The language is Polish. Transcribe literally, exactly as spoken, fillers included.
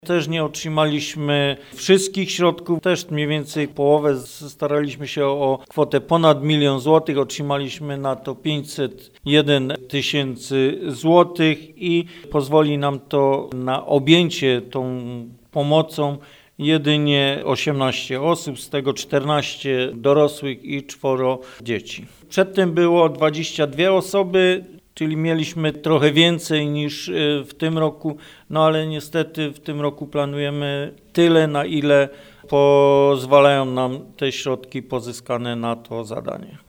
Też nie otrzymaliśmy wszystkich środków, też mniej więcej połowę staraliśmy się o kwotę ponad milion złotych, otrzymaliśmy na to pięćset jeden tysięcy złotych i pozwoli nam to na objęcie tą pomocą jedynie osiemnaście osób, z tego czternaście dorosłych i czworo dzieci. Przedtem było dwadzieścia dwie osoby, czyli mieliśmy trochę więcej niż w tym roku, no ale niestety w tym roku planujemy tyle, na ile pozwalają nam te środki pozyskane na to zadanie.